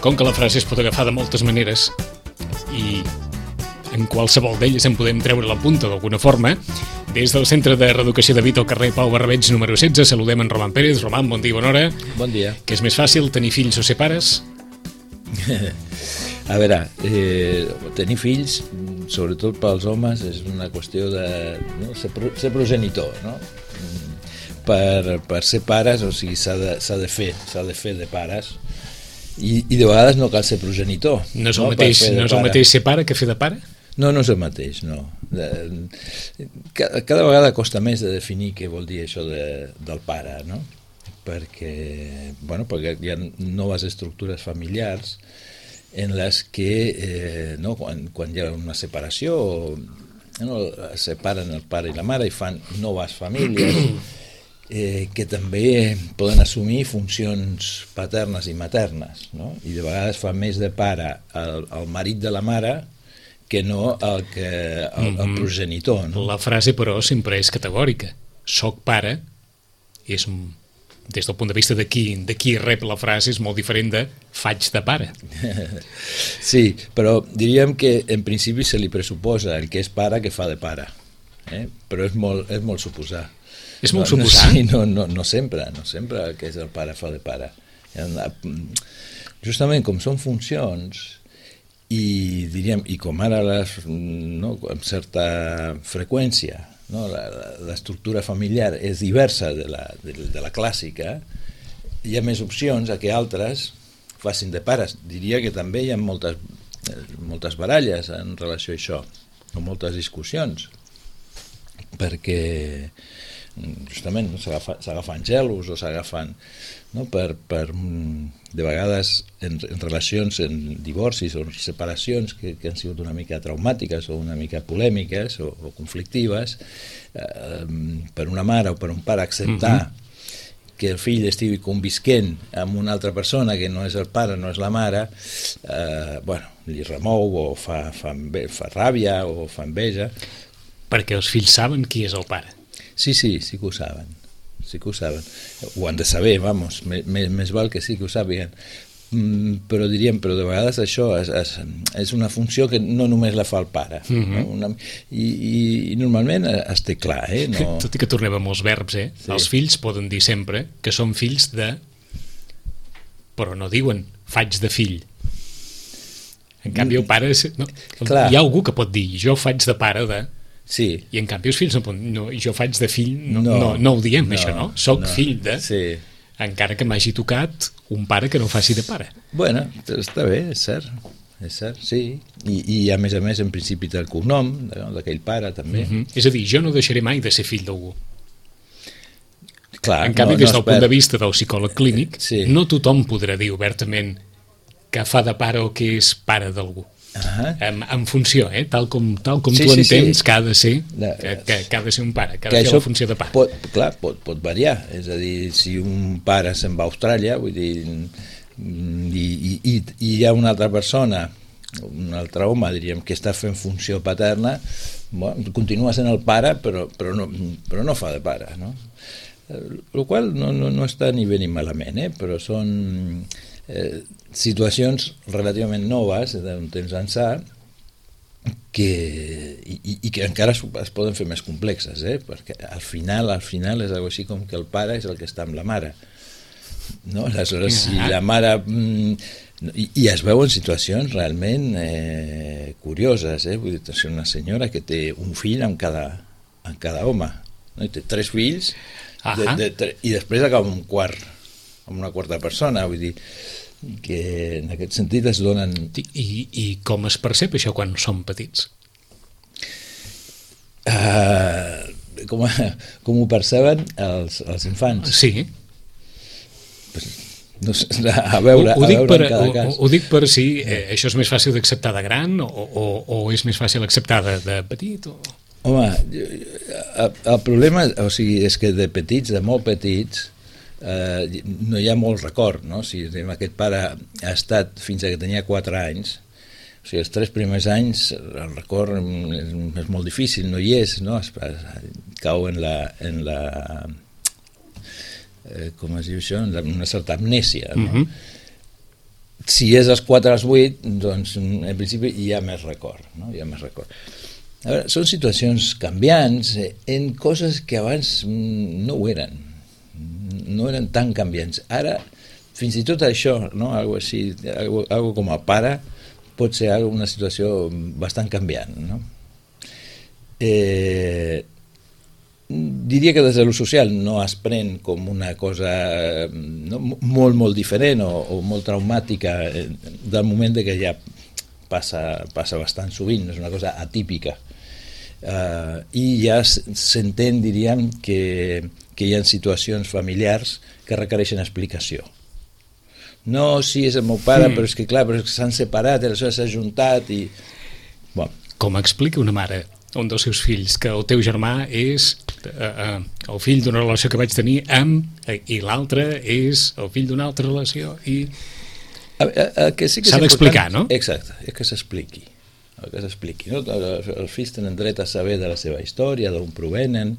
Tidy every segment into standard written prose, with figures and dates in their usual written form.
Com que la frase es pot agafar de moltes maneres i en qualsevol d'elles en podem treure la punta d'alguna forma, des del Centre de Reeducació de Vit al carrer Pau Barrabeig número 16 saludem en Roman Pérez. Roman, bon dia, bona hora. Bon dia. Que és més fàcil, tenir fills o ser pares? A veure, tenir fills, sobretot pels homes, és una qüestió de ser progenitor, no? Per ser pares, o sigui, s'ha de fer de pares, i de vegades no cal ser progenitor. No és el mateix ser pare que fer de pare? No és el mateix, no. Cada vegada costa més de definir què vol dir això del pare, no? Perquè hi ha noves estructures familiars en les que quan hi ha una separació es separen el pare i la mare i fan noves famílies que també poden assumir funcions paternes i maternes, no? I de vegades fa més de pare el marit de la mare que no el progenitor, no? La frase, però, sempre és categòrica. Soc pare, és, des del punt de vista de qui rep la frase, és molt diferent de faig de pare. Sí, però diríem que en principi se li pressuposa el que és pare que fa de pare, però és molt suposar. És molt suposar? No sempre el que és el pare fa de pare. Justament com són funcions, i diríem, i com ara amb certa freqüència l'estructura familiar és diversa de la clàssica, hi ha més opcions a que altres facin de pares. Diria que també hi ha moltes baralles en relació a això, o moltes discussions, perquè justament s'agafen gelos o s'agafen de vegades en relacions, en divorcis o separacions que han sigut una mica traumàtiques o una mica polèmiques o conflictives, per una mare o per un pare acceptar que el fill estigui convisquent amb una altra persona que no és el pare, no és la mare, li remou o fa ràbia o fa enveja. Perquè els fills saben qui és el pare. Sí que ho saben. Ho han de saber, més val que sí que ho sàpiguen. Però de vegades això és una funció que no només la fa el pare. I normalment es té clar. Tot i que tornem amb els verbs, sí. Els fills poden dir sempre que són fills de... però no diuen faig de fill. En canvi el pare... Hi ha algú que pot dir jo faig de pare de... Sí. I en canvi els fills jo faig de fill, no ho diem, això, no? Soc fill de... Sí. Encara que m'hagi tocat un pare que no faci de pare. Bueno, està bé, és cert, sí. I a més, en principi té el cognom d'aquell pare, també. És a dir, jo no deixaré mai de ser fill d'algú. Clar, en canvi, des del punt de vista del psicòleg clínic, sí. No tothom podrà dir obertament que fa de pare o que és pare d'algú. En funció, tal com tu entens que ha de ser un pare, que ha de fer la funció de pare. Pot variar, és a dir, si un pare se'n va a Austràlia, vull dir, i hi ha una altra persona, un altre home, diríem, que està fent funció paterna, continua sent el pare, però no fa de pare, no? El qual no està ni bé ni malament, però són situacions relativament noves d'un temps ençà i que encara es poden fer més complexes, perquè al final és algo així com que el pare és el que està amb la mare, no? Aleshores, si la mare... I es veuen situacions realment curioses, vull dir, és una senyora que té un fill amb cada home, no? I té 3 fills i després acaba amb una quarta persona, vull dir que en aquest sentit es donen... I com es percep això quan som petits? Com ho perceben els infants? Sí. No sé, a veure en cada cas. Ho dic per si això és més fàcil d'acceptar de gran o és més fàcil acceptar de petit? Home, el problema és que de petits, de molt petits, no hi ha molt record, no? Si aquest pare ha estat fins a que tenia 4 anys, o sigui, els 3 primers anys el record és molt difícil, no hi és, no? Cau en la com es diu això, en una certa amnèsia, no? Si és als 4 als 8, doncs en principi hi ha més record, no? Hi ha més record. A veure, són situacions canviants en coses que abans no ho eren, no eren tan canviants. Ara, fins i tot això, no? Algo així, algo com a pare, pot ser una situació bastant canviant, no? Diria que des de lo social no es pren com una cosa molt, molt diferent o molt traumàtica del moment que ja passa bastant sovint, és una cosa atípica. I ja s'entén, diríem, que hi ha situacions familiars que requereixen explicació. No, sí, és el meu pare, però és que clar, però és que s'han separat, aleshores s'ha juntat i... Bueno. Com explica una mare un dels seus fills que el teu germà és el fill d'una relació que vaig tenir amb i l'altre és el fill d'una altra relació i sí s'ha d'explicar, no? Exacte, és que s'expliqui. Que s'expliqui, no? Els fills tenen dret a saber de la seva història, d'on provenen,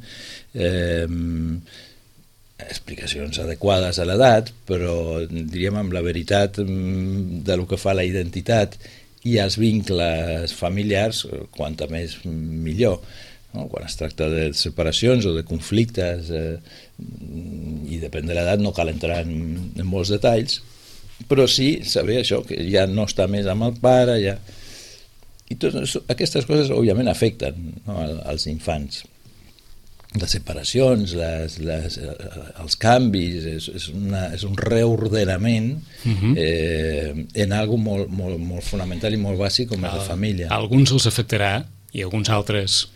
explicacions adequades a l'edat, però diríem amb la veritat del que fa la identitat i els vincles familiars, quanta més millor, no? Quan es tracta de separacions o de conflictes i depèn de l'edat no cal entrar en molts detalls, però sí saber això, que ja no està més amb el pare, ja... i totes aquestes coses òbviament afecten, no? als infants. Les separacions, els canvis, és un reordenament en algo molt, molt, molt fonamental i molt bàsic com és la família. A alguns els afectarà i a alguns altres...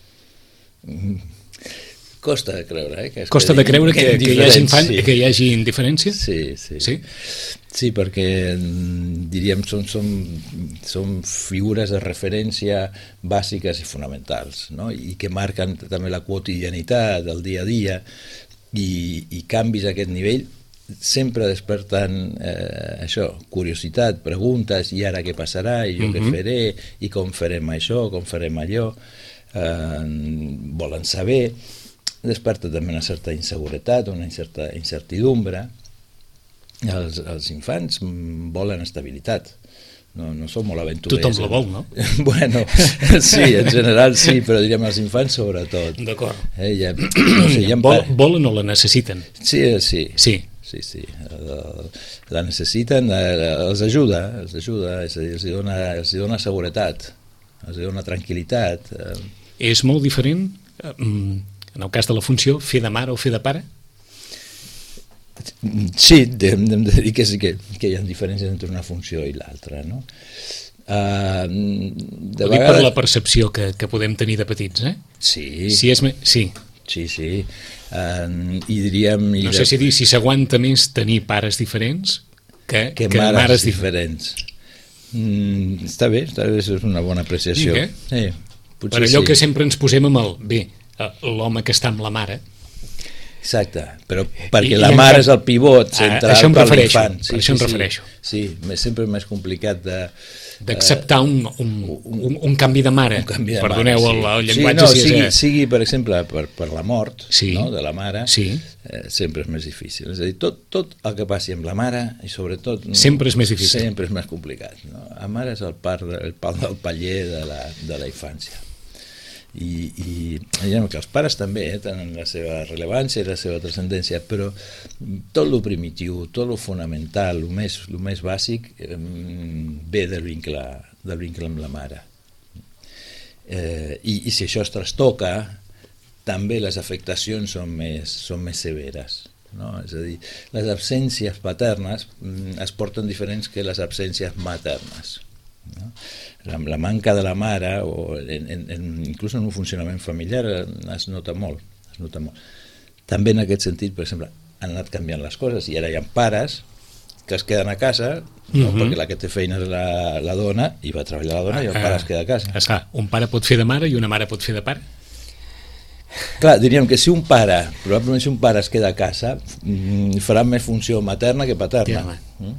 Costa de creure, Costa de creure que hi hagi infants, que hi hagi indiferència? Sí, perquè diríem són figures de referència bàsiques i fonamentals, no? I que marquen també la quotidianitat, el dia a dia, i canvis a aquest nivell sempre desperten això, curiositat, preguntes, i ara què passarà, i jo què faré, i com farem això, com farem allò, volen saber, desperta també una certa inseguretat, una certa incertidumbre. Els infants volen estabilitat, no són molt aventurers. Tothom la vol, no? Bueno, sí, en general sí, però diríem els infants sobretot. D'acord. Volen o la necessiten? Sí. La necessiten, els ajuda, és a dir, els dona seguretat, els dona tranquil·litat. És molt diferent, en el cas de la funció, fer de mare o fer de pare? Sí, hem de dir que sí que hi ha diferències entre una funció i l'altra, no? Ho dic per la percepció que podem tenir de petits, eh? Sí. Sí. I diríem... No sé si s'aguanta més tenir pares diferents que mares diferents. Està bé, és una bona apreciació. Per allò que sempre ens posem amb l'home que està amb la mare. Exacte, però perquè la mare és el pivot central per l'infant. Això em refereixo. Sí, sempre és més complicat d'acceptar un canvi de mare. Perdoneu el llenguatge. Sigui, per exemple, per la mort de la mare, sempre és més difícil. És a dir, tot el que passi amb la mare, i sobretot... Sempre és més difícil. Sempre és més complicat. La mare és el pal del paller de la infància. I diguem que els pares també tenen la seva rellevància i la seva transcendència, però tot lo primitiu, tot lo fonamental, lo més bàsic ve del vincle amb la mare, i si això es trastoca també les afectacions són més severes, no? És a dir, les absències paternes es porten diferents que les absències maternes, no? La manca de la mare o inclús en un funcionament familiar es nota molt. També en aquest sentit, per exemple, han anat canviant les coses i ara hi ha pares que es queden a casa, perquè la que té feina és la dona i va treballar la dona i el pare es queda a casa. Esclar, un pare pot fer de mare i una mare pot fer de pare? Clar, diríem que probablement si un pare es queda a casa farà més funció materna que paterna.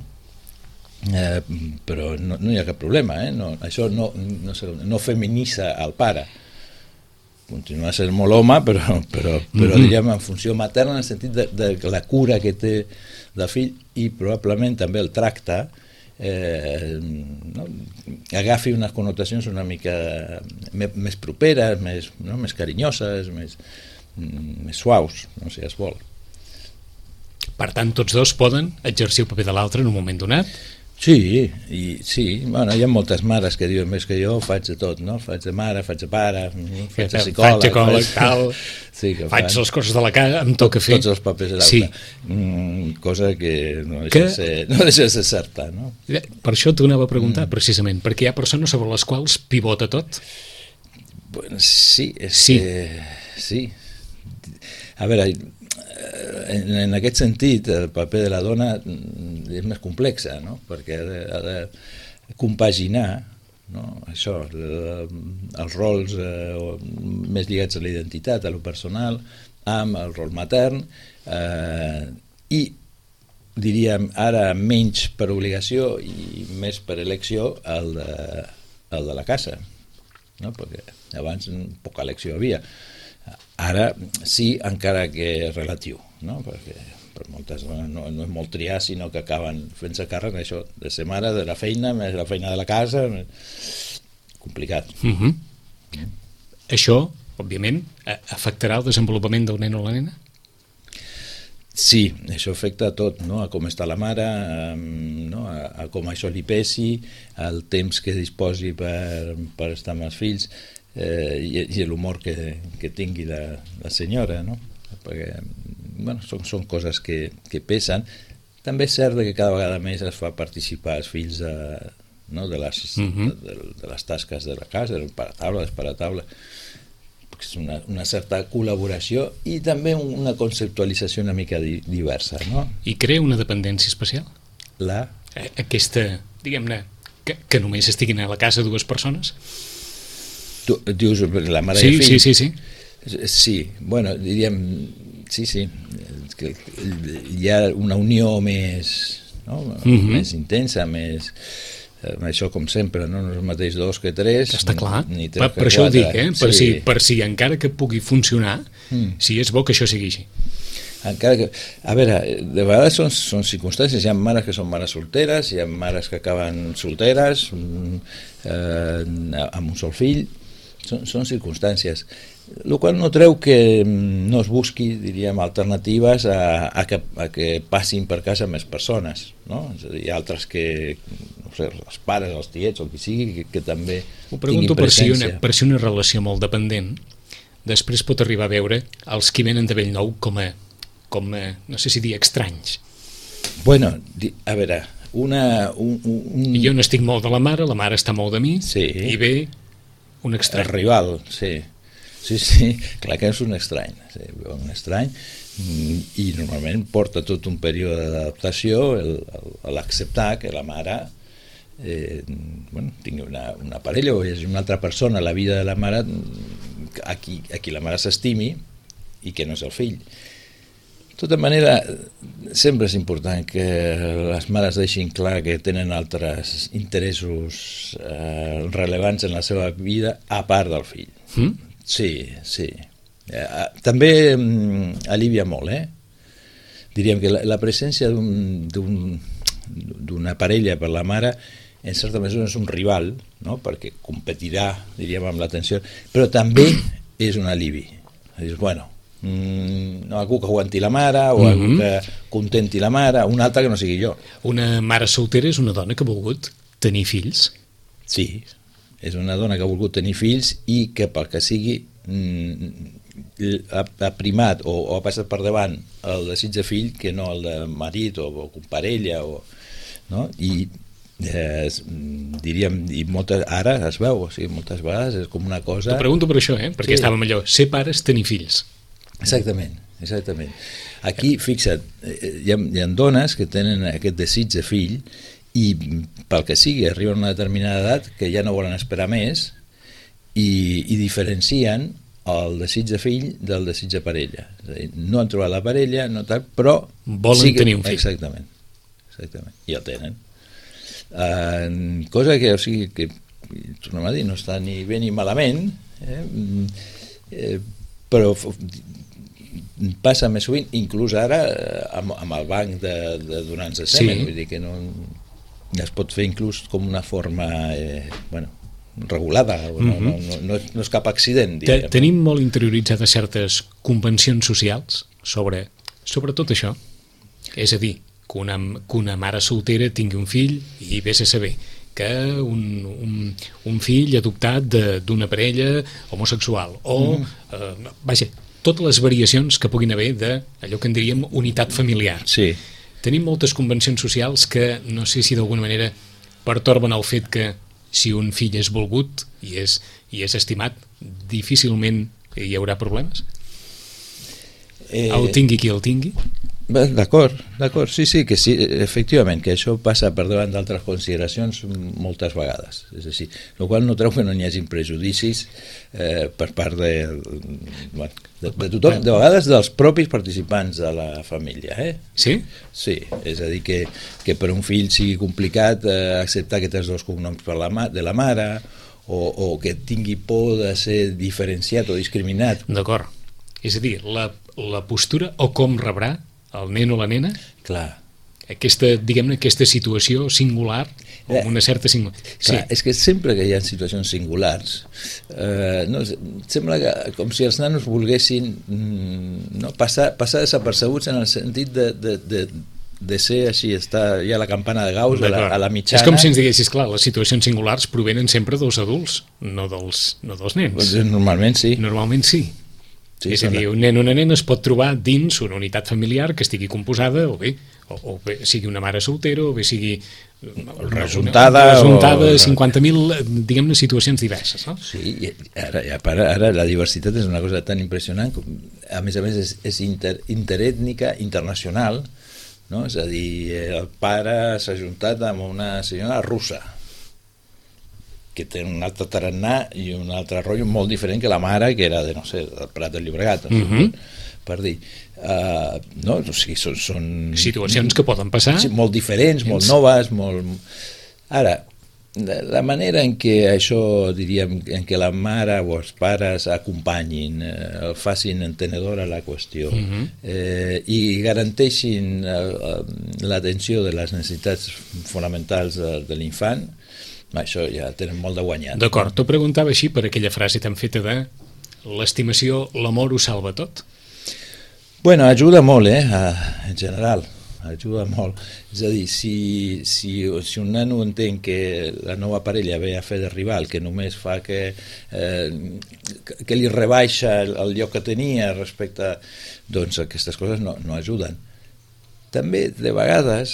Però no hi ha cap problema, això no feminitza el pare, continua sent molt home, però diríem en funció materna en el sentit de la cura que té del fill, i probablement també el tracte no, agafi unes connotacions una mica més properes, més carinyoses, més suaus, no, si es vol. Per tant, tots dos poden exercir el paper de l'altre en un moment donat? Sí, bueno, hi ha moltes mares que diuen més que jo, faig de tot, no? Faig de mare, faig de pare, faig de psicòleg, tal, sí, faig les coses de la casa, em toca fer... Tots els papers de l'auta, sí. Cosa que no deixa de ser certa, no? Per això t'ho anava a preguntar, precisament, perquè hi ha persones sobre les quals pivota tot. Bueno, sí. Sí. A veure, en aquest sentit el paper de la dona és més complex, no? Perquè ha de compaginar, no? Això, els rols més lligats a la identitat, a lo personal, amb el rol matern, i diríem ara menys per obligació i més per elecció el de la casa, no? Perquè abans poca elecció havia. Ara sí, encara que és relatiu, no? Perquè per moltes dones no és molt triar, sinó que acaben fent-se càrrec d'això, de ser mare, de la feina, més la feina de la casa, complicat. Això, òbviament, afectarà el desenvolupament del nen o la nena? Sí, això afecta a tot, no? A com està la mare, no? A com això li pesi, al temps que disposi per estar amb els fills, i l'humor que tingui la senyora, no? Perquè bueno, són coses que pesen. També és cert que cada vegada més es fa participar els fills de les tasques de la casa, del parataula, desparataula, és una certa col·laboració i també una conceptualització una mica diversa, no? I crea una dependència especial? Aquesta, diguem-ne, que només estiguin a la casa dues persones? Tu dius la mare i el fill? Sí. Sí, bueno, diríem, sí, que hi ha una unió més, no? Més intensa, més... això com sempre, no és el mateix 2 que 3, està clar, ni 3 que 4. Per això ho dic, per si encara que pugui funcionar, si és bo que això sigui així. Encara que, a veure, de vegades són circumstàncies, hi ha mares que són mares solteres, hi ha mares que acaben solteres, amb un sol fill, són circumstàncies, el qual no treu que no es busqui, diríem, alternatives a que passin per casa més persones, no? És a dir, hi ha altres que, no sé, els pares, els tiets, o qui sigui, que també tinguin presència. Per si una relació molt dependent després pot arribar a veure els que venen de Bellnou com a no sé si dir estranys. Bueno, a veure, jo no estic molt de la mare està molt de mi, i ve un estrany. El rival, sí, clar que és un estrany, un estrany, i normalment porta tot un període d'adaptació l'acceptar que la mare tingui una parella o hi hagi una altra persona a la vida de la mare a qui la mare s'estimi i que no és el fill. De tota manera, sempre és important que les mares deixin clar que tenen altres interessos rellevants en la seva vida a part del fill. Sí. També alivia molt, Diríem que la presència d'una parella per la mare en certa mesura és un rival, no? Perquè competirà, diríem, amb l'atenció, però també és un alivi. Dius, bueno, algú que aguanti la mare o algú que contenti la mare, un altre que no sigui jo. Una mare soltera és una dona que ha volgut tenir fills? Sí, és una dona que ha volgut tenir fills i que pel que sigui ha primat o ha passat per davant el desig de fill que no el de marit o parella, no? I diríem, i ara es veu, o sigui, moltes vegades és com una cosa... T'ho pregunto per això, perquè estàvem allò, ser pares, tenir fills. Exactament. Aquí, fixa't, hi ha dones que tenen aquest desig de fill i pel que sigui arriben a una determinada edat que ja no volen esperar més i diferencien el desig de fill del desig de parella. És a dir, no han trobat la parella, no tal, però... Volen tenir un fill. Exactament. I el tenen. Cosa que, o sigui, que tornem a dir, no està ni bé ni malament, però passa més sovint, inclús ara amb el banc de donants de semen, vull dir que no... es pot fer inclús com una forma regulada, no és cap accident. Tenim molt interioritzades certes convencions socials sobre tot això. És a dir, que una mare soltera tingui un fill i vés a saber que un fill adoptat d'una parella homosexual o, vaja, totes les variacions que puguin haver d'allò que en diríem unitat familiar. Sí. Tenim moltes convencions socials que no sé si d'alguna manera pertorben el fet que si un fill és volgut i és estimat, difícilment hi haurà problemes? El tingui qui el tingui? D'acord, sí, que sí, efectivament, que això passa per davant d'altres consideracions moltes vegades. És a dir, el qual no treu que no hi hagi prejudicis per part de tothom, de vegades dels propis participants de la família. Sí? Sí, és a dir, que per un fill sigui complicat acceptar que tens dos cognoms de la mare o que tingui por de ser diferenciat o discriminat. D'acord. És a dir, la postura o com rebrà el nen o la nena, clar, aquesta situació singular o una certa singularitat. Clar, és que sempre que hi ha situacions singulars sembla com si els nanos volguessin passar desapercebuts en el sentit de ser així, està ja la campana de Gauss a la mitjana. És com si ens diguessis, clar, les situacions singulars provenen sempre dels adults, no dels nens. Normalment sí. Normalment sí. Sí, és a dir, un nen o una nena es pot trobar dins una unitat familiar que estigui composada o bé sigui una mare soltera o bé sigui resultada 50.000, diguem-ne, situacions diverses, no? Sí, i ara la diversitat és una cosa tan impressionant, a més és interètnica, internacional, no? És a dir, el pare s'ha ajuntat amb una senyora russa que té un altre tarannà i un altre rotllo molt diferent que la mare, que era de, no sé, del Prat del Llobregat, per dir. O sigui, són situacions que poden passar. Sí, molt diferents, molt noves, Ara, la manera en què això, diríem, en què la mare o els pares acompanyin, el facin entenedor a la qüestió i garanteixin l'atenció de les necessitats fonamentals de l'infant, això ja tenen molt de guanyat. D'acord, t'ho preguntava així per aquella frase tan feta de l'estimació, l'amor ho salva tot. Bueno, ajuda molt, en general, ajuda molt. És a dir, si un nano entén que la nova parella ve a fer de rival, que només fa que li rebaixa el lloc que tenia respecte, doncs aquestes coses no ajuden. També, de vegades,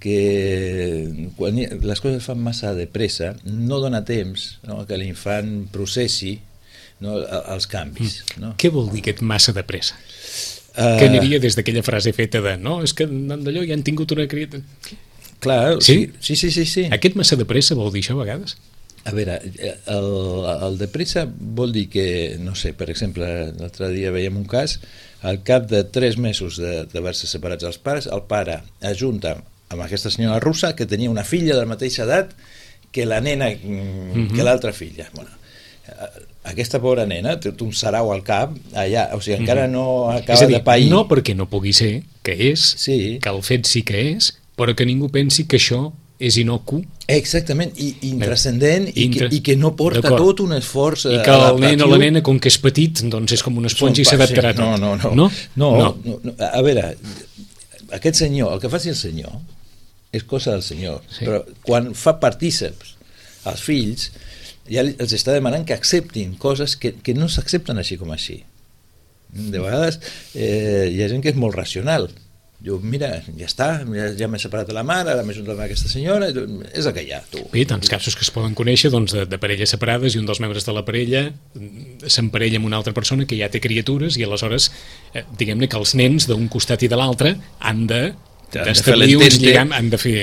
quan les coses fan massa de pressa, no dona temps que l'infant processi els canvis. Què vol dir aquest massa de pressa? Que aniria des d'aquella frase feta de no, és que d'allò ja han tingut una criatura... Clar, sí. Aquest massa de pressa vol dir això a vegades? A veure, el de pressa vol dir que, no sé, per exemple, l'altre dia veiem un cas, al cap de 3 mesos d'haver-se separats els pares, el pare ajunta amb aquesta senyora russa que tenia una filla de la mateixa edat que la nena, que l'altra filla. Bueno, aquesta pobra nena té un sarau al cap allà, o sigui, encara no acaba de pair. No perquè no pugui ser, que és, que el fet sí que és, però que ningú pensi que això és inocu. Exactament, i intrascendent, i que no porta tot un esforç i que el nen o la nena, com que és petit, doncs és com una esponja i s'adaptarà tot. No. A veure, aquest senyor, el que faci el senyor és cosa del senyor, però quan fa partíceps als fills ja els està demanant que acceptin coses que no s'accepten així com així. De vegades hi ha gent que és molt racional. Diu, mira, ja està, ja m'he separat de la mare, ara m'he juntat amb aquesta senyora, és el que hi ha, tu. Bé, tants casos que es poden conèixer doncs, de parelles separades i un dels membres de la parella s'emparella amb una altra persona que ja té criatures i aleshores, diguem-ne que els nens d'un costat i de l'altre han d'establir uns lligams, han de fer...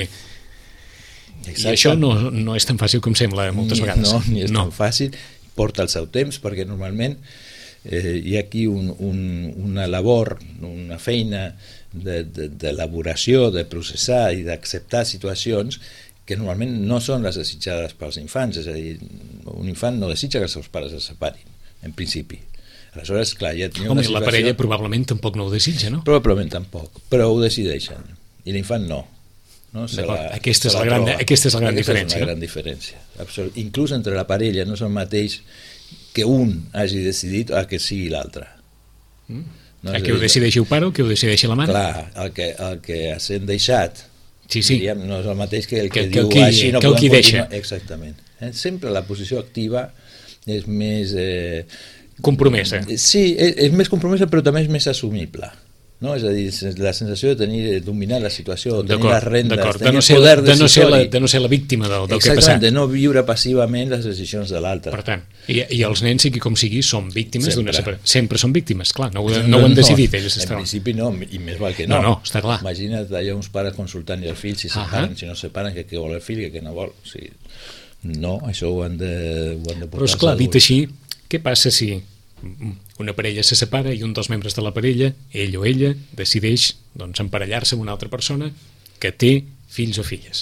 I això no és tan fàcil com sembla moltes vegades. No, ni és tan fàcil, porta el seu temps, perquè normalment hi ha aquí una labor, una feina d'elaboració, de processar i d'acceptar situacions que normalment no són les desitjades pels infants, és a dir, un infant no desitja que els seus pares es separin, en principi. Aleshores, clar, ja tenia una situació... la parella probablement tampoc no ho desitja, no? Probablement tampoc, però ho decideixen, i l'infant no. No? Aquesta és la gran diferència. És una gran diferència. Inclús entre la parella no és el mateix que un hagi decidit o que sigui l'altre. No, que ho decideixi el pare o que ho decideixi la mare? Clar, el que s'han deixat diríem, no és el mateix que el que diu així no podem continuar. Exactament. Sempre la posició activa és més... compromesa. Sí, és més compromesa, però també és més assumible. No? És a dir, la sensació de dominar la situació, tenir les rendes, tenir el poder decisori. De no ser la víctima del que ha passat. Exactament, de no viure passivament les decisions de l'altre. Per tant, i els nens, sigui com sigui, són víctimes d'una separació. Sempre són víctimes, clar, no ho han decidit ells. En principi no, i més val que no. No, està clar. Imagina't allà uns pares consultant i el fill, si separen, si no separen, què vol el fill i què no vol. O sigui, no, això ho han de portar. Però esclar, dit així, què passa si una parella se separa i un dels membres de la parella, ell o ella, decideix emparellar-se amb una altra persona que té fills o filles?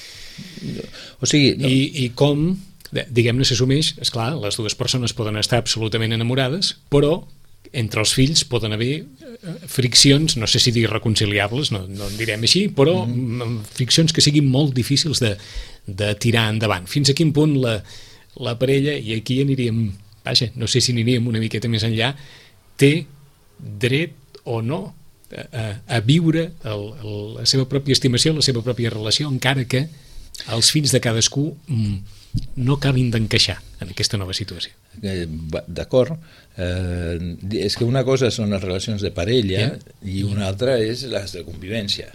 O sigui, no. I com, diguem-ne, s'assumeix, esclar, les dues persones poden estar absolutament enamorades, però entre els fills poden haver friccions, no sé si dir reconciliables, no en direm així, però friccions que siguin molt difícils de tirar endavant. Fins a quin punt la parella, i aquí aniríem, vaja, no sé si aniríem una miqueta més enllà, té dret o no a viure la seva pròpia estimació, la seva pròpia relació, encara que els fills de cadascú no acabin d'encaixar en aquesta nova situació. D'acord. És que una cosa són les relacions de parella i una altra és les de convivència.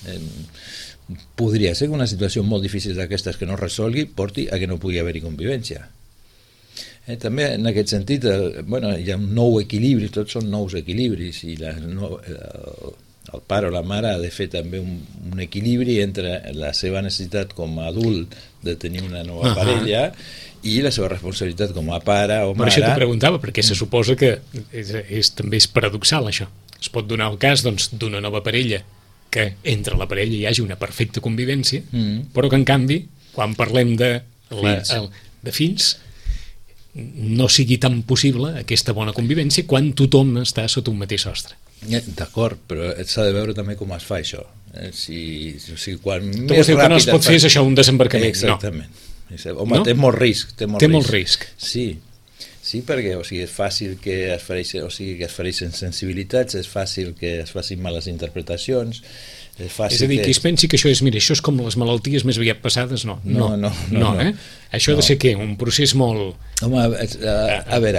Podria ser que una situació molt difícil d'aquestes que no resolgui porti a que no pugui haver-hi convivència. També en aquest sentit hi ha un nou equilibri, tots són nous equilibris i el pare o la mare ha de fer també un equilibri entre la seva necessitat com a adult de tenir una nova parella i la seva responsabilitat com a pare o mare. Per això t'ho preguntava, perquè se suposa que també és paradoxal això. Es pot donar el cas d'una nova parella que entre la parella hi hagi una perfecta convivència, però que en canvi, quan parlem de fills, no sigui tan possible aquesta bona convivència quan tothom està sota un mateix sostre. D'acord, però s'ha de veure també com es fa això. O sigui, quan tu vols dir que no es pot fer això un desembarcament? Exactament. Home, té molt risc. Té molt risc. Sí, perquè és fàcil que es fereixen sensibilitats, és fàcil que es facin males interpretacions. És a dir, qui es pensi que això és com les malalties més aviat passades, no. Això ha de ser què? Un procés molt... Home, a veure,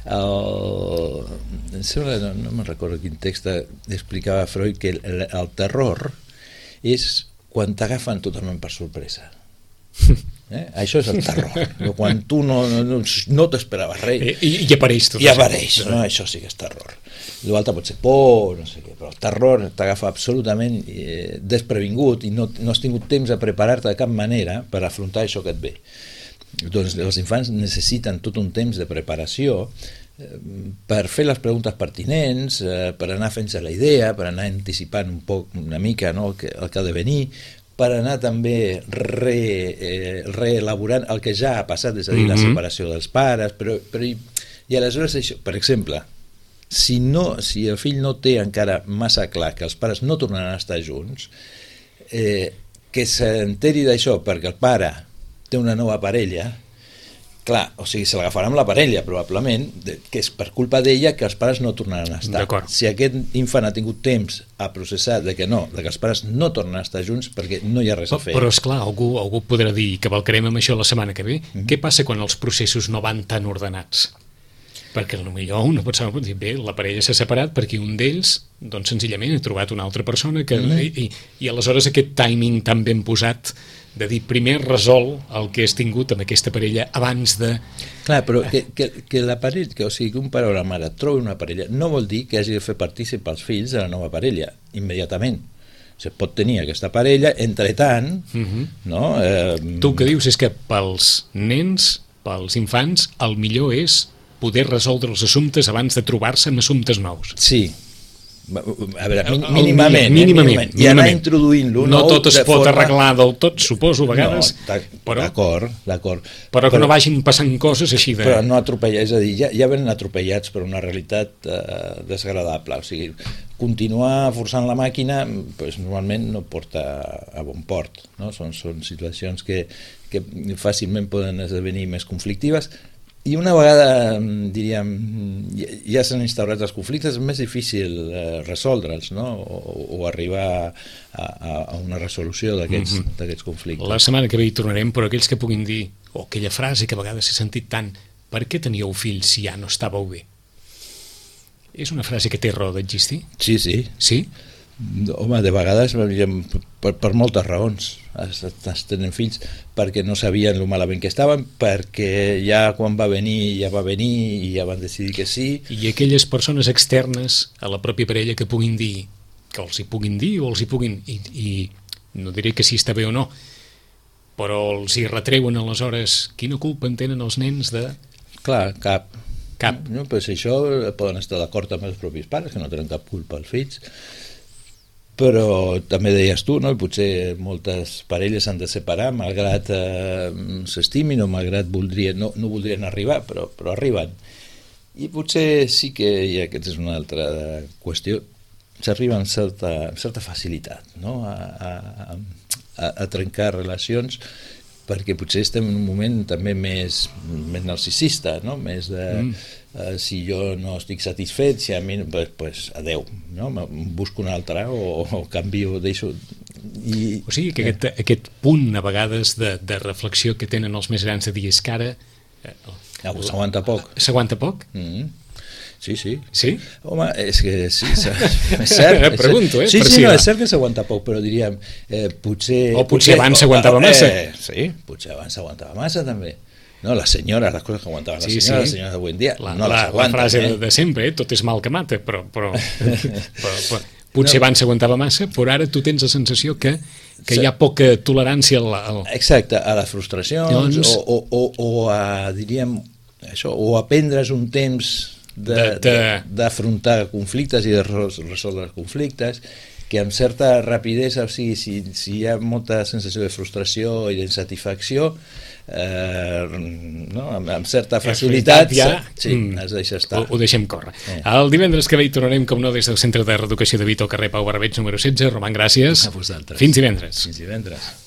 no me'n recordo quin text explicava Freud que el terror és quan t'agafen totalment per sorpresa. Això és el terror, quan tu no t'esperaves res i apareix tot no? Això sí que és terror. L'altre pot ser por, no sé què, però el terror t'agafa absolutament desprevingut i no has tingut temps a preparar-te de cap manera per afrontar això que et ve. Doncs els infants necessiten tot un temps de preparació per fer les preguntes pertinents, per anar fent-se la idea, per anar anticipant una mica el que ha de venir, per anar també reelaborant el que ja ha passat, és a dir, la separació dels pares, i aleshores això, per exemple, si el fill no té encara massa clar que els pares no tornaran a estar junts, que s'enteri d'això perquè el pare té una nova parella, clar, o sigui, se l'agafarà amb la parella probablement, que és per culpa d'ella que els pares no tornaran a estar. Si aquest infant ha tingut temps a processar que els pares no tornen a estar junts perquè no hi ha res a fer. Però esclar, algú podrà dir que valcarem amb això la setmana que ve. Què passa quan els processos no van tan ordenats? Perquè potser una persona pot dir, bé, la parella s'ha separat perquè un d'ells, doncs senzillament ha trobat una altra persona i aleshores aquest timing tan ben posat de dir, primer resol el que has tingut amb aquesta parella abans de... Clar, però que la parella, o sigui, que un pare o la mare trobi una parella no vol dir que hagi de fer partícip els fills de la nova parella, immediatament. Se pot tenir aquesta parella, entretant, no? Tu el que dius és que pels nens, pels infants, el millor és poder resoldre els assumptes abans de trobar-se en assumptes nous. Sí, A veure, mínimament. I anar introduint-lo. No tot es pot arreglar del tot, suposo, a vegades. D'acord. Però que no vagin passant coses així de... Però no atropellar, és a dir, ja venen atropellats per una realitat desagradable. O sigui, continuar forçant la màquina pues, normalment no porta a bon port. No? Són situacions que fàcilment poden esdevenir més conflictives. I una vegada, diríem, ja s'han instaurat els conflictes, és més difícil resoldre'ls, no? O arribar a una resolució d'aquests conflictes. La setmana que ve hi tornarem, però aquells que puguin dir, o aquella frase que a vegades s'ha sentit tant, per què teníeu fills si ja no estàveu bé? És una frase que té raó d'existir? Sí. Sí? Home, de vegades per moltes raons es tenen fills, perquè no sabien lo malament que estaven, perquè ja quan va venir i ja van decidir que sí. I aquelles persones externes a la pròpia parella que puguin dir, que els hi puguin dir o els hi puguin, i no diré que si està bé o no, però els hi retreuen aleshores quina culpa en tenen els nens de... Clar, cap. No, pues això poden estar d'acord amb els propis pares, que no tenen cap culpa als fills, però també deies tu, no? Potser moltes parelles s'han de separar malgrat s'estimin o malgrat no voldrien arribar, però arriben. I potser sí que, i aquesta és una altra qüestió, s'arriba amb certa facilitat, no? a trencar relacions, perquè potser estem en un moment també més narcisista, no? Més de si jo no estic satisfet, si a mi, pues adeu, no? Busco un altre o canvio, deixo... O sigui que aquest punt a vegades de reflexió que tenen els més grans de dir és que ara... S'aguanta poc. S'aguanta poc? Sí. Sí? Home, és que sí, és cert. Pregunto, Sí, no, és cert que s'aguanta poc, però diríem, potser... O potser abans s'aguantava massa. Sí, potser abans s'aguantava massa, també. No, les senyores, les coses que aguantaven les senyores d'avui en dia, no les aguanten. La frase de sempre, tot és mal que mata, però potser abans s'aguantava massa, però ara tu tens la sensació que hi ha poca tolerància Exacte, a les frustracions o a, diríem, això, o a prendre's un temps d'afrontar conflictes i de resoldre conflictes, que amb certa rapidesa, o sigui, si hi ha molta sensació de frustració i d'insatisfacció, amb certa facilitat es deixa estar. Ho deixem córrer. El divendres que ve hi tornarem, com no, des del Centre de Reeducació de Vito, al carrer Pau Barbeig número 16. Roman, gràcies. A vosaltres. Fins divendres. Fins divendres.